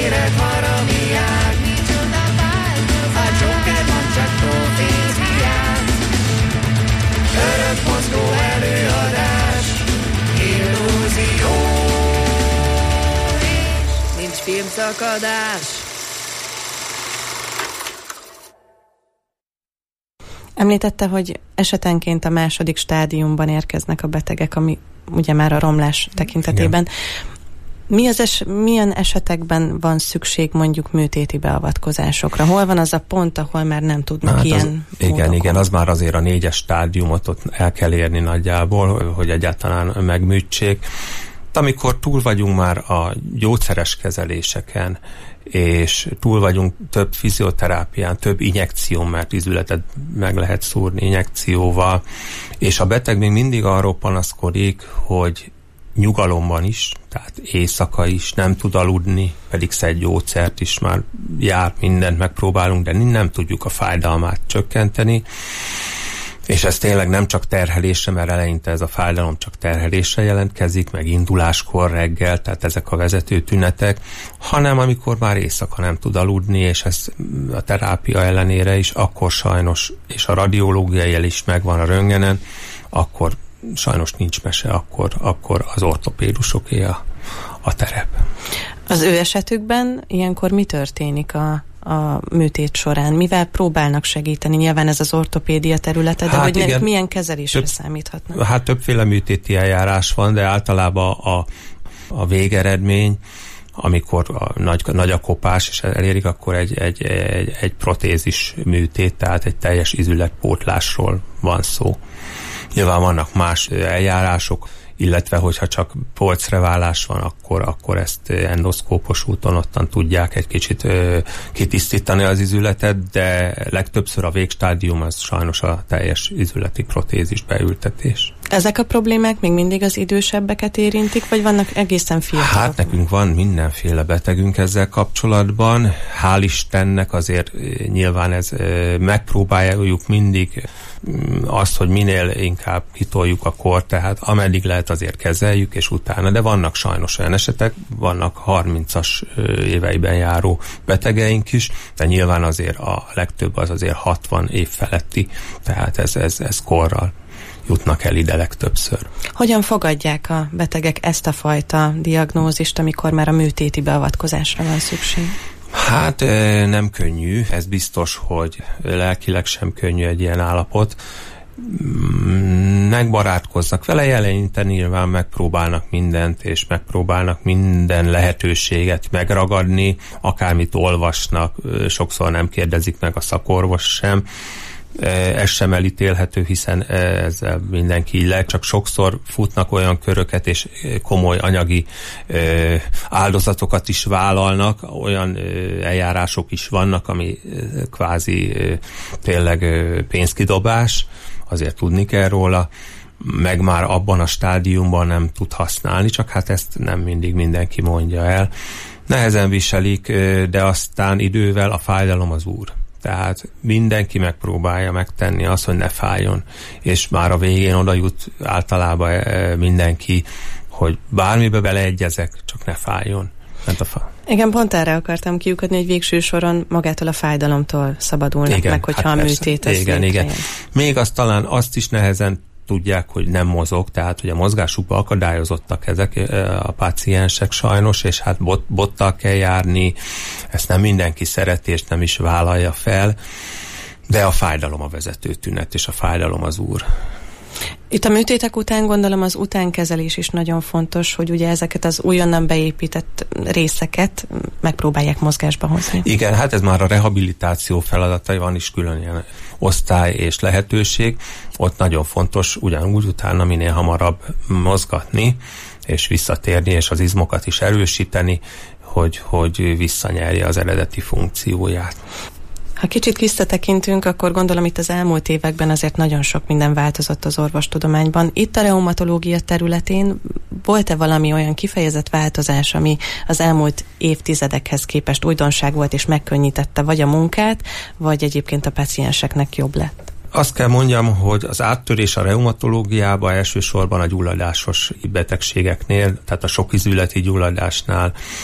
élet haramiát. Micsoda változás, A Joker nem csak proféciát, örök mozgó előadás, illúzió, és nincs filmszakadás. Említette, hogy esetenként a második stádiumban érkeznek a betegek, ami ugye már a romlás tekintetében. Igen. Mi az es- milyen esetekben van szükség mondjuk műtéti beavatkozásokra? Hol van az a pont, ahol már nem tudnak hát ilyen az, Igen, módokon? igen, az már azért a négyes stádiumot ott el kell érni nagyjából, hogy egyáltalán megműtsék. Amikor túl vagyunk már a gyógyszeres kezeléseken, és túl vagyunk több fizioterápián, több injekción, mert izületet meg lehet szúrni injekcióval, és a beteg még mindig arról panaszkodik, hogy nyugalomban is, tehát éjszaka is nem tud aludni, pedig szed gyógyszert is, már jár, mindent megpróbálunk, de nem tudjuk a fájdalmát csökkenteni, és ez tényleg nem csak terhelésre, mert eleinte ez a fájdalom csak terhelésre jelentkezik, meg induláskor reggel, tehát ezek a vezető tünetek, hanem amikor már éjszaka nem tud aludni, és ez a terápia ellenére is, akkor sajnos, és a radiológiai jel is megvan a röntgenen, akkor sajnos nincs mese, akkor, akkor az ortopédusoké a, a terep. Az ő esetükben ilyenkor mi történik a a műtét során? Mivel próbálnak segíteni? Nyilván ez az ortopédia területe, de hát hogy igen, milyen kezelésre több, számíthatnak? Hát többféle műtéti eljárás van, de általában a, a végeredmény, amikor a nagy, nagy a kopás, és elérik, akkor egy, egy, egy, egy protézis műtét, tehát egy teljes izületpótlásról van szó. Nyilván vannak más eljárások, illetve hogyha csak polcreválás van, akkor, akkor ezt endoszkópos úton ottan tudják egy kicsit ö, kitisztítani az izületet, de legtöbbször a végstádium az sajnos a teljes izületi protézis beültetés. Ezek a problémák még mindig az idősebbeket érintik, vagy vannak egészen fiatalok? Hát nekünk van mindenféle betegünk ezzel kapcsolatban. Hál' Istennek azért nyilván ez megpróbáljuk mindig azt, hogy minél inkább kitoljuk a kort, tehát ameddig lehet azért kezeljük, és utána, de vannak sajnos olyan esetek, vannak harmincas éveiben járó betegeink is, de nyilván azért a legtöbb az azért hatvan év feletti, tehát ez, ez, ez korral jutnak el ide legtöbbször. Hogyan fogadják a betegek ezt a fajta diagnózist, amikor már a műtéti beavatkozásra van szükség? Hát nem könnyű, ez biztos, hogy lelkileg sem könnyű egy ilyen állapot. Megbarátkoznak vele, eleinte nyilván megpróbálnak mindent, és megpróbálnak minden lehetőséget megragadni, akármit olvasnak, sokszor nem kérdezik meg a szakorvos sem. Ez sem elítélhető, hiszen ezzel mindenki így lehet, csak sokszor futnak olyan köröket, és komoly anyagi áldozatokat is vállalnak, olyan eljárások is vannak, ami kvázi tényleg pénzkidobás, azért tudni kell róla, meg már abban a stádiumban nem tud használni, csak hát ezt nem mindig mindenki mondja el. Nehezen viselik, de aztán idővel a fájdalom az úr. Tehát mindenki megpróbálja megtenni azt, hogy ne fájjon, és már a végén oda jut általában mindenki, hogy bármibe beleegyezek, csak ne fájjon. Ment a fa. Igen, pont erre akartam kiukadni, hogy végső soron magától a fájdalomtól szabadulnak igen, meg, hogyha hát a műtét az igen, igen. Még azt talán azt is nehezen tudják, hogy nem mozog, tehát hogy a mozgásukba akadályozottak ezek a páciensek sajnos, és hát bot, bottal kell járni, ezt nem mindenki szereti, és nem is vállalja fel, de a fájdalom a vezető tünet, és a fájdalom az úr. Itt a műtétek után gondolom az utánkezelés is nagyon fontos, hogy ugye ezeket az újonnan beépített részeket megpróbálják mozgásba hozni. Igen, hát ez már a rehabilitáció feladatai, van is külön ilyen osztály és lehetőség. Ott nagyon fontos ugyanúgy utána minél hamarabb mozgatni, és visszatérni, és az izmokat is erősíteni, hogy, hogy visszanyerje az eredeti funkcióját. Ha kicsit visszatekintünk, akkor gondolom itt az elmúlt években azért nagyon sok minden változott az orvostudományban. Itt a reumatológia területén volt-e valami olyan kifejezett változás, ami az elmúlt évtizedekhez képest újdonság volt és megkönnyítette vagy a munkát, vagy egyébként a pácienseknek jobb lett? Azt kell mondjam, hogy az áttörés a reumatológiában elsősorban a gyulladásos betegségeknél, tehát a sokizületi gyulladásnál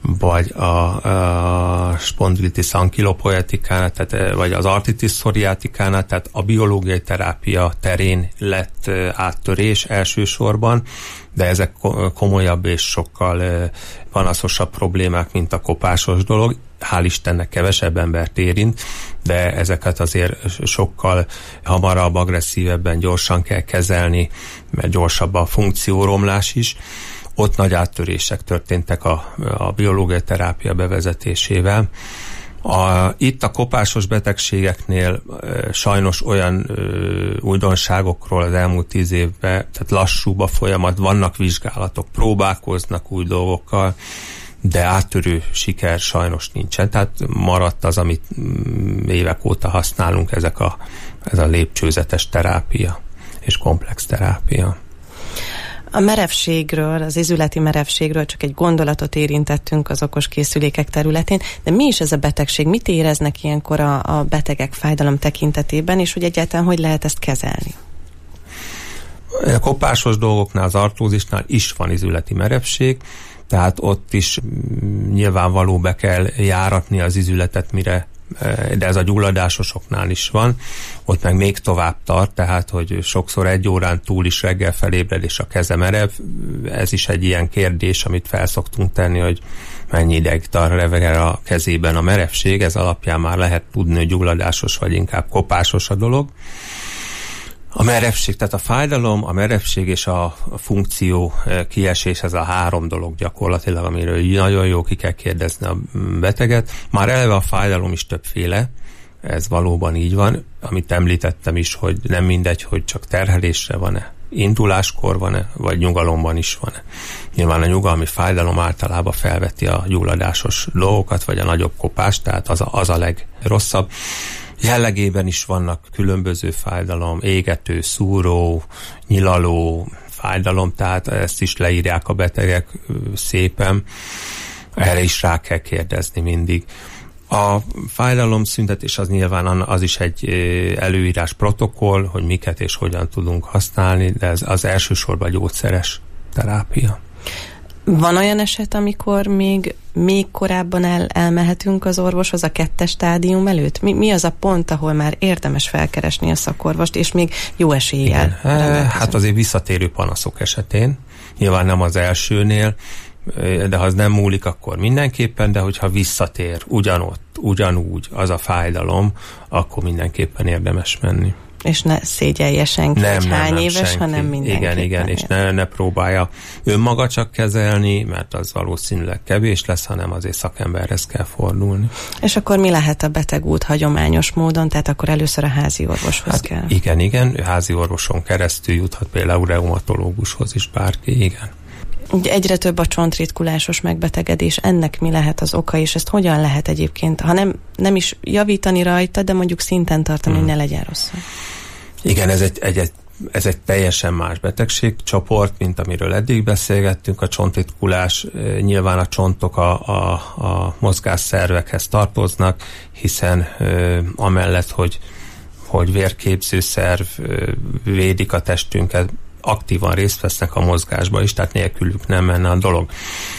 vagy a, a spondilitis ankylopoietikánál, tehát, vagy az arthritis psoriatikánál, tehát a biológiai terápia terén lett áttörés elsősorban, de ezek komolyabb és sokkal panaszosabb problémák, mint a kopásos dolog. Hál' Istennek kevesebb embert érint, de ezeket azért sokkal hamarabb, agresszívebben, gyorsan kell kezelni, mert gyorsabb a funkcióromlás is. Ott nagy áttörések történtek a, a biológiai terápia bevezetésével. A, itt a kopásos betegségeknél e, sajnos olyan e, újdonságokról az elmúlt tíz évben, tehát lassúbb a folyamat, vannak vizsgálatok, próbálkoznak új dolgokkal, de áttörő siker sajnos nincsen. Tehát maradt az, amit évek óta használunk, ezek a, ez a lépcsőzetes terápia és komplex terápia. A merevségről, az izületi merevségről csak egy gondolatot érintettünk az okos készülékek területén, de mi is ez a betegség? Mit éreznek ilyenkor a, a betegek fájdalom tekintetében, és hogy egyáltalán hogy lehet ezt kezelni? A kopásos dolgoknál, az artrózisnál is van izületi merevség, tehát ott is nyilvánvaló be kell járatni az izületet, mire, de ez a gyulladásosoknál is van, ott meg még tovább tart, tehát hogy sokszor egy órán túl is reggel felébred és a keze merev, ez is egy ilyen kérdés, amit felszoktunk tenni, hogy mennyi ideig tart a kezében a merevség, ez alapján már lehet tudni, hogy gyulladásos vagy inkább kopásos a dolog. A merevség, tehát a fájdalom, a merevség és a, a funkció kiesés, ez a három dolog gyakorlatilag, amiről nagyon jó ki kell kérdezni a beteget. Már eleve a fájdalom is többféle, ez valóban így van, amit említettem is, hogy nem mindegy, hogy csak terhelésre van-e, induláskor van-e, vagy nyugalomban is van-e. Nyilván a nyugalmi fájdalom általában felveti a gyulladásos dolgokat, vagy a nagyobb kopást, tehát az a, az a legrosszabb. Jellegében is vannak különböző fájdalom, égető, szúró, nyilaló fájdalom, tehát ezt is leírják a betegek szépen. Erre is rá kell kérdezni mindig. A fájdalomszüntetés az nyilván az is egy előírás protokoll, hogy miket és hogyan tudunk használni, de ez az elsősorban gyógyszeres terápia. Van olyan eset, amikor még, még korábban el, elmehetünk az orvoshoz a kettes stádium előtt? Mi, mi az a pont, ahol már érdemes felkeresni a szakorvost, és még jó eséllyel? Hát azért visszatérő panaszok esetén, nyilván nem az elsőnél, de ha az nem múlik, akkor mindenképpen, de hogyha visszatér ugyanott, ugyanúgy az a fájdalom, akkor mindenképpen érdemes menni. És ne szégyelje senki, nem, hogy nem, hány nem, éves, senki. hanem mindenki. Igen, igen, és ne, ne próbálja önmaga csak kezelni, mert az valószínűleg kevés lesz, hanem azért szakemberhez kell fordulni. És akkor mi lehet a betegút hagyományos módon, tehát akkor először a házi orvoshoz hát kell? Igen, igen, házi orvoson keresztül juthat például reumatológushoz is bárki, igen. Ugye egyre több a csontritkulásos megbetegedés, ennek mi lehet az oka, és ezt hogyan lehet egyébként, ha nem, nem is javítani rajta, de mondjuk szinten tartani, hmm. hogy ne legyen rosszul? Igen, ez egy, egy, egy, ez egy teljesen más betegségcsoport, mint amiről eddig beszélgettünk. A csontritkulás, nyilván a csontok a, a, a mozgásszervekhez tartoznak, hiszen ö, amellett, hogy, hogy vérképzőszerv ö, védik a testünket, aktívan részt vesznek a mozgásba is, tehát nélkülük nem menne a dolog.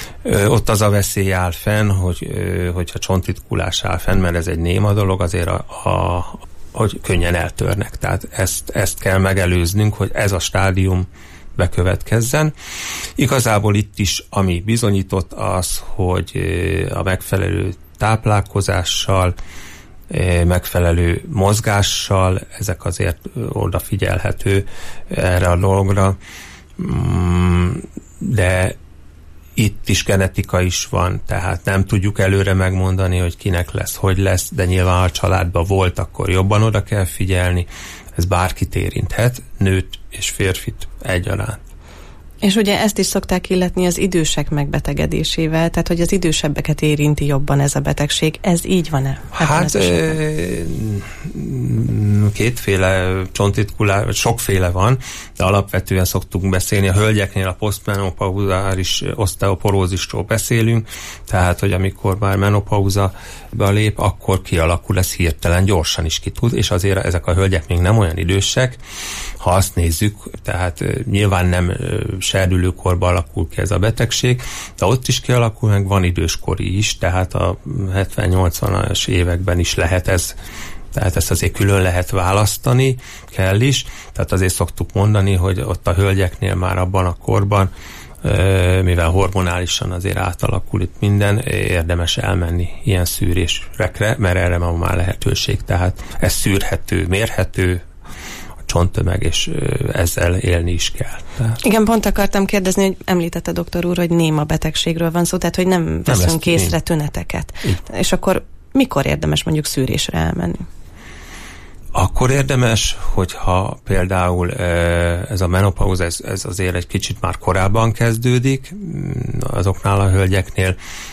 Ö, ott az a veszély áll fenn, hogy, ö, hogyha csontritkulás áll fenn, mert ez egy néma dolog, azért a, a, hogy könnyen eltörnek. Tehát ezt, ezt kell megelőznünk, hogy ez a stádium bekövetkezzen. Igazából itt is, ami bizonyított az, hogy a megfelelő táplálkozással, megfelelő mozgással, ezek azért odafigyelhető erre a dologra, de itt is genetika is van, tehát nem tudjuk előre megmondani, hogy kinek lesz, hogy lesz, de nyilván a családban volt, akkor jobban oda kell figyelni, ez bárkit érinthet, nőt és férfit egyaránt. És ugye ezt is szokták illetni az idősek megbetegedésével, tehát hogy az idősebbeket érinti jobban ez a betegség. Ez így van-e? Hát e, kétféle csontritkulás, sokféle van, de alapvetően szoktunk beszélni. A hölgyeknél a posztmenopauzális oszteoporózisról beszélünk, tehát hogy amikor már menopauzába lép, akkor kialakul ez hirtelen, gyorsan is ki tud, és azért ezek a hölgyek még nem olyan idősek, ha azt nézzük, tehát nyilván nem serdülőkorban alakul ki ez a betegség, de ott is kialakul, meg van időskori is, tehát a hetven-nyolcvanas években is lehet ez, tehát ezt azért külön lehet választani, kell is, tehát azért szoktuk mondani, hogy ott a hölgyeknél már abban a korban, mivel hormonálisan azért átalakul itt minden, érdemes elmenni ilyen szűrésekre, mert erre már lehetőség, tehát ez szűrhető, mérhető, a csonttömeg, és ezzel élni is kell. Tehát. Igen, pont akartam kérdezni, hogy említette doktor úr, hogy néma betegségről van szó, tehát hogy nem veszünk nem észre tüneteket. Így. És akkor mikor érdemes mondjuk szűrésre elmenni? Akkor érdemes, hogyha például ez a menopauza, ez, ez azért egy kicsit már korábban kezdődik, azoknál a hölgyeknél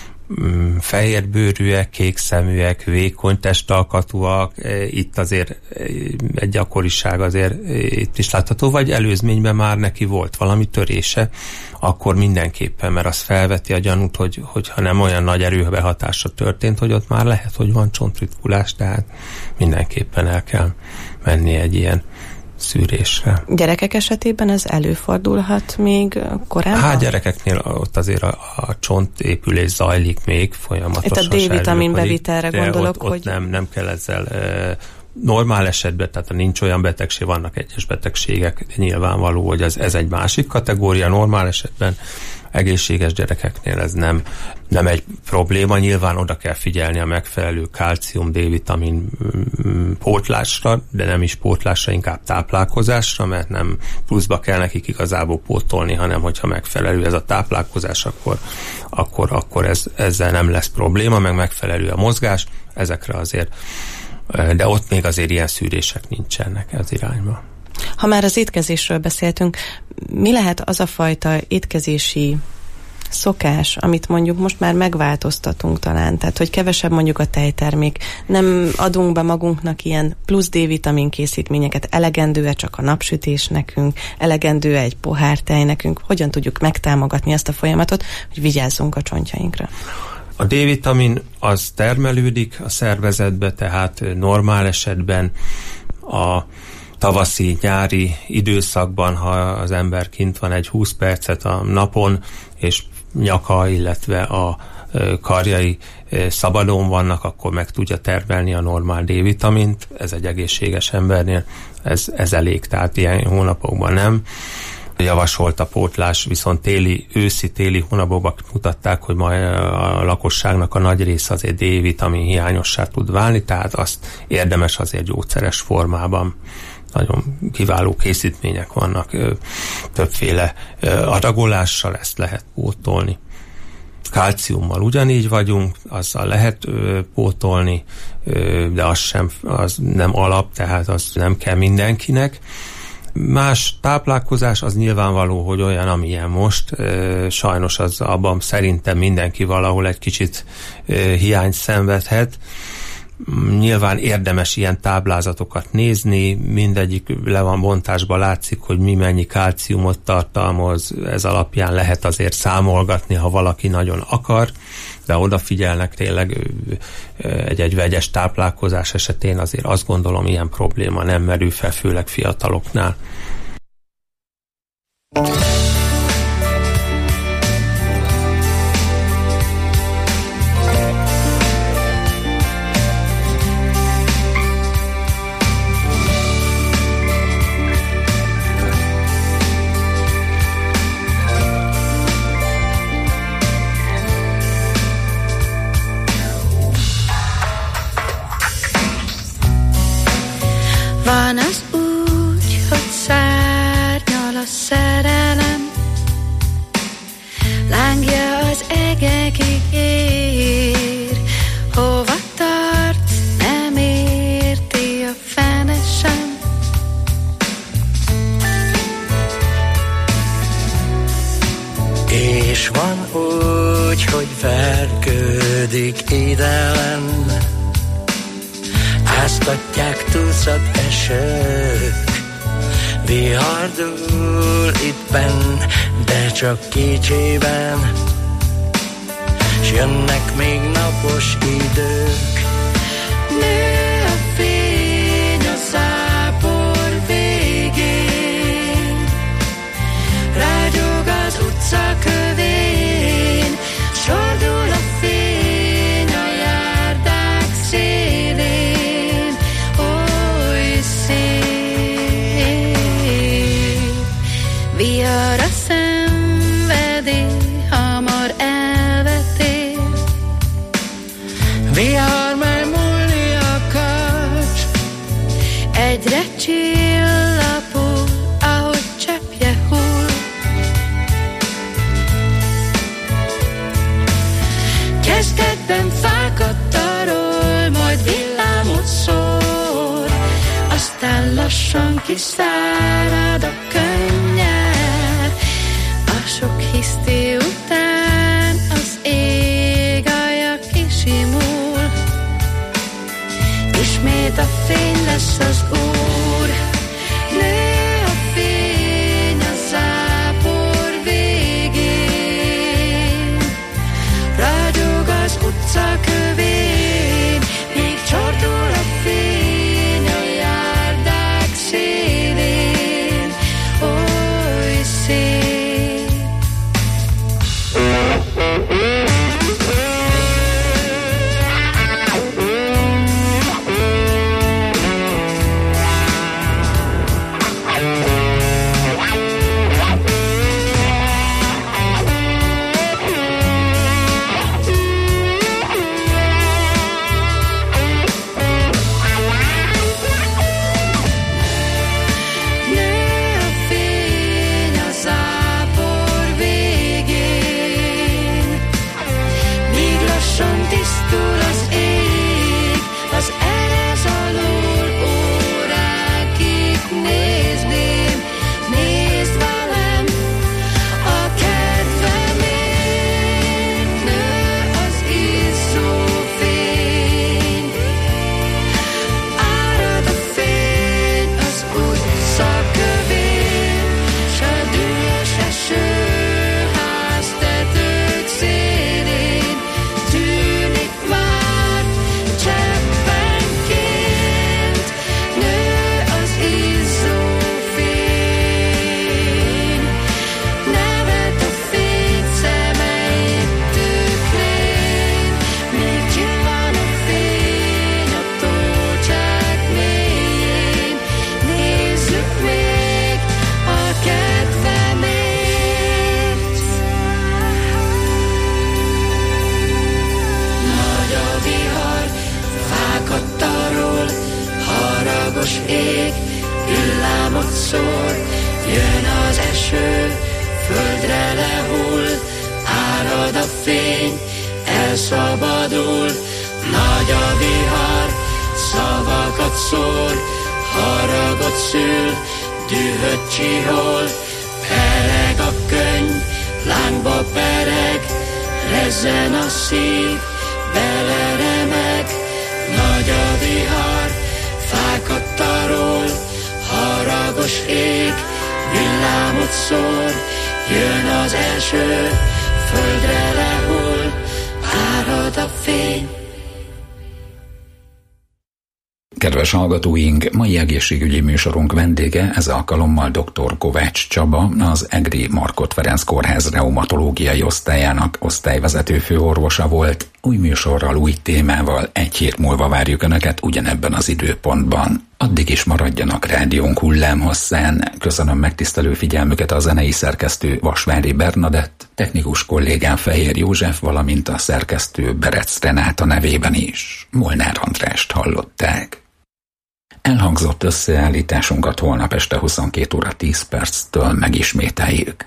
fehérbőrűek, kékszeműek, vékony testalkatúak, itt azért egy gyakoriság azért itt is látható, vagy előzményben már neki volt valami törése, akkor mindenképpen, mert az felveti a gyanút, hogy, hogyha nem olyan nagy erőbehatásra történt, hogy ott már lehet, hogy van csontritkulás, tehát mindenképpen el kell menni egy ilyen szűrésre. Gyerekek esetében ez előfordulhat még korábban? Hát gyerekeknél ott azért a, a csontépülés zajlik még folyamatosan. Itt a D-vitamin bevitelre gondolok, ott, ott hogy... nem, nem kell ezzel... E, normál esetben, tehát nincs olyan betegség, vannak egyes betegségek, de nyilvánvaló, hogy ez, ez egy másik kategória, normál esetben egészséges gyerekeknél ez nem, nem egy probléma, nyilván oda kell figyelni a megfelelő kálcium, D-vitamin pótlásra, de nem is pótlásra, inkább táplálkozásra, mert nem pluszba kell nekik igazából pótolni, hanem hogyha megfelelő ez a táplálkozás, akkor, akkor, akkor ez, ezzel nem lesz probléma, meg megfelelő a mozgás, ezekre azért, de ott még azért ilyen szűrések nincsenek az irányba. Ha már az étkezésről beszéltünk, mi lehet az a fajta étkezési szokás, amit mondjuk most már megváltoztatunk talán, tehát hogy kevesebb mondjuk a tejtermék, nem adunk be magunknak ilyen plusz D-vitamin készítményeket, elegendő-e csak a napsütés nekünk, elegendő-e egy pohár tej nekünk, hogyan tudjuk megtámogatni ezt a folyamatot, hogy vigyázzunk a csontjainkra? A D-vitamin az termelődik a szervezetbe, tehát normál esetben a tavaszi, nyári időszakban, ha az ember kint van egy húsz percet a napon, és nyaka, illetve a karjai szabadon vannak, akkor meg tudja termelni a normál D-vitamint. Ez egy egészséges embernél, ez, ez elég, tehát ilyen hónapokban nem. Javasolt a pótlás, viszont téli, őszi-téli hónapokban mutatták, hogy majd a lakosságnak a nagy része azért D-vitamin hiányossá tud válni, tehát azt érdemes azért gyógyszeres formában. Nagyon kiváló készítmények vannak, többféle adagolással ezt lehet pótolni. Kálciummal ugyanígy vagyunk, azzal lehet pótolni, de az sem, az nem alap, tehát az nem kell mindenkinek. Más táplálkozás az nyilvánvaló, hogy olyan, amilyen most. Sajnos az abban szerintem mindenki valahol egy kicsit hiányt szenvedhet. Nyilván érdemes ilyen táblázatokat nézni, mindegyik le van bontásban, látszik, hogy mi mennyi kálciumot tartalmaz, ez alapján lehet azért számolgatni, ha valaki nagyon akar, de odafigyelnek tényleg egy-egy vegyes táplálkozás esetén, azért azt gondolom, ilyen probléma nem merül fel, főleg fiataloknál. Van az úgy, hogy szárnyal a szerelem, lángja az egekig ér, hova tart, nem érti a fene sem. És van úgy, hogy vergődik idelen, áztatják tucat esők, vihardul itt benn, de csak kicsiben, s jönnek még napos idők. Nő a fény a zápor végén, rágyog vihar már múlni akar, egyre csillapul, ahogy cseppje hull. Kezdetben fákat tarol, majd villámot szór, aztán lassan kiszárad a könnyed. A sok hiszti után az ég alja kisimul, ismét a fény lesz az úr. Nő a fény a zápor végén, ragyog az utca kövén, míg csordul a fény a járdák szélén. Oly szép. Ég, villámot szór, jön az eső, földre lehull, árad a fény, elszabadul, nagy a vihar, szavakat szór, haragot szül, dühöt csihol, pereg a könny, lángba pereg, rezzen a szív, beleremeg, nagy a vihar, fákat tarol, haragos ég, villámot szór, jön az eső, földre lehull, árad a fény. Kedves hallgatóink, mai egészségügyi műsorunk vendége ez alkalommal dr. Kovács Csaba, az Egri Markhot Ferenc Kórház reumatológiai osztályának osztályvezető főorvosa volt. Új műsorral, új témával egy hét múlva várjuk Önöket ugyanebben az időpontban. Addig is maradjanak rádiónk hullámhosszán. Köszönöm megtisztelő figyelmüket a zenei szerkesztő Vasvári Bernadett, technikus kollégám Fehér József, valamint a szerkesztő Berec Renáta nevében is. Molnár Andrást hallották. Elhangzott összeállításunkat holnap este huszonkét óra tíz perctől megismételjük.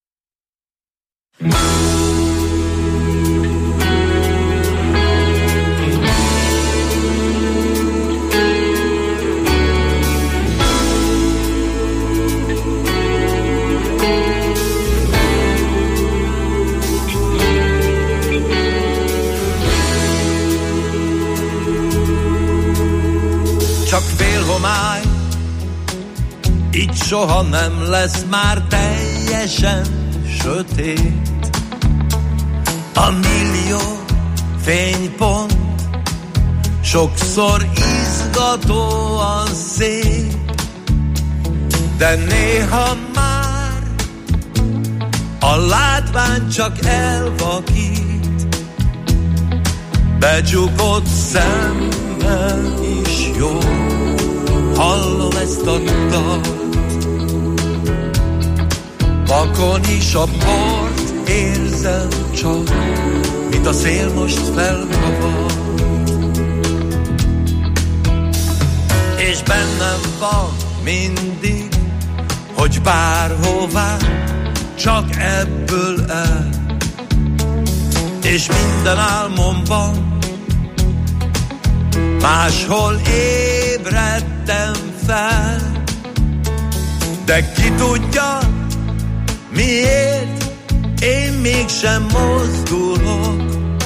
Csak félhomály, így soha nem lesz már teljesen sötét. A millió fénypont sokszor izgatóan szép, de néha már a látvány csak elvakít. Becsukott szemmel is jó hallom ezt a dalt. Vakon is a part érzem csak, mint a szél most felkavar. bennem van mindig, hogy bárhová, csak ebből el. És minden álmomban máshol ébredtem fel. De ki tudja, miért én mégsem mozdulok.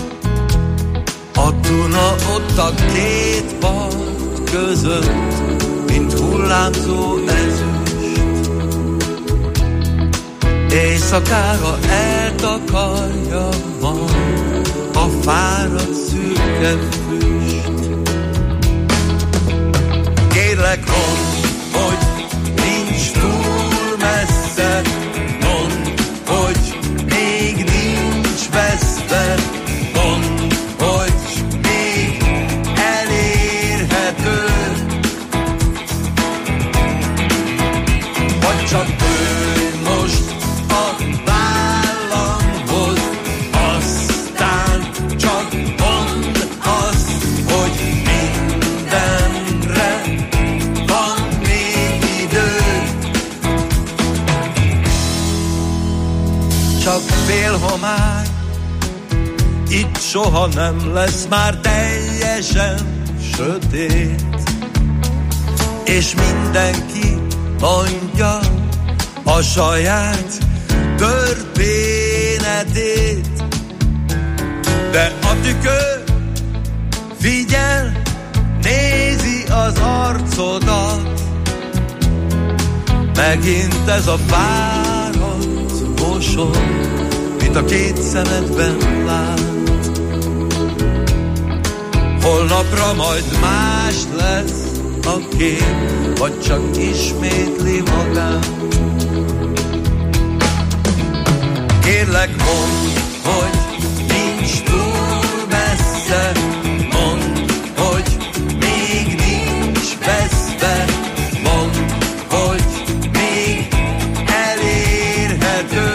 A Duna ott a két part között, mint hullámzó ezüst. Éjszakára eltakarja majd a fáradt szürke füst. Kérlek, mondd, hogy nincs túl messze, mondd, hogy még nincs veszve, mondd, hogy még elérhető, vagy csak dőlj most a vállamhoz, aztán csak mondd azt, hogy mindenre van még idő. Csak félhomály, itt soha nem lesz már teljesen sötét, és mindenki mondja a saját történetét. De a tükör figyel, nézi az arcodat, megint ez a fáradt mosoly, mint a két szemedben lát. Holnapra majd más lesz a kép, vagy csak ismétli magát. Kérlek, mondd, hogy nincs túl messze, mondd, hogy még nincs veszve, mondd, hogy még elérhető,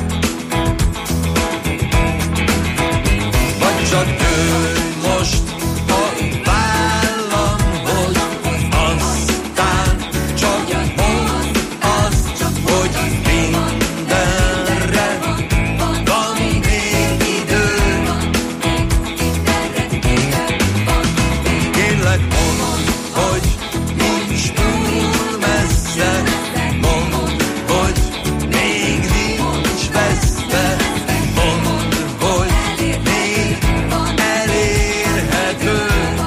vagy csak dőlj most a vállamhoz, aztán csak mondd azt, hogy mindenre van még idő. Kérlek, mondd, hogy nincs túl messze, mondd, hogy még nincs veszve, mondd, hogy még elérhető,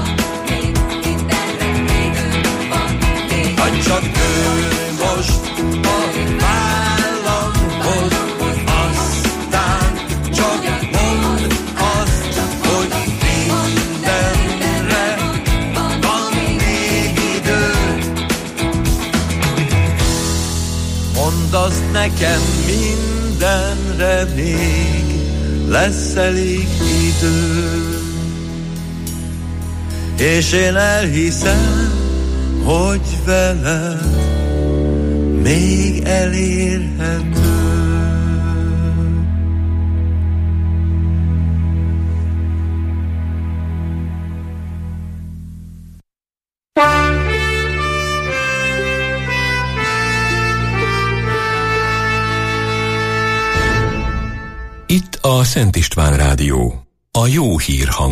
vagy csak dőlj most a vállamhoz, aztán csak mondd azt, hogy mindenre van még idő. Mondd azt nekem, mindenre még lesz elég idő, és én elhiszem, hogy veled még elérhető. Itt a Szent István Rádió, a jó hír hang.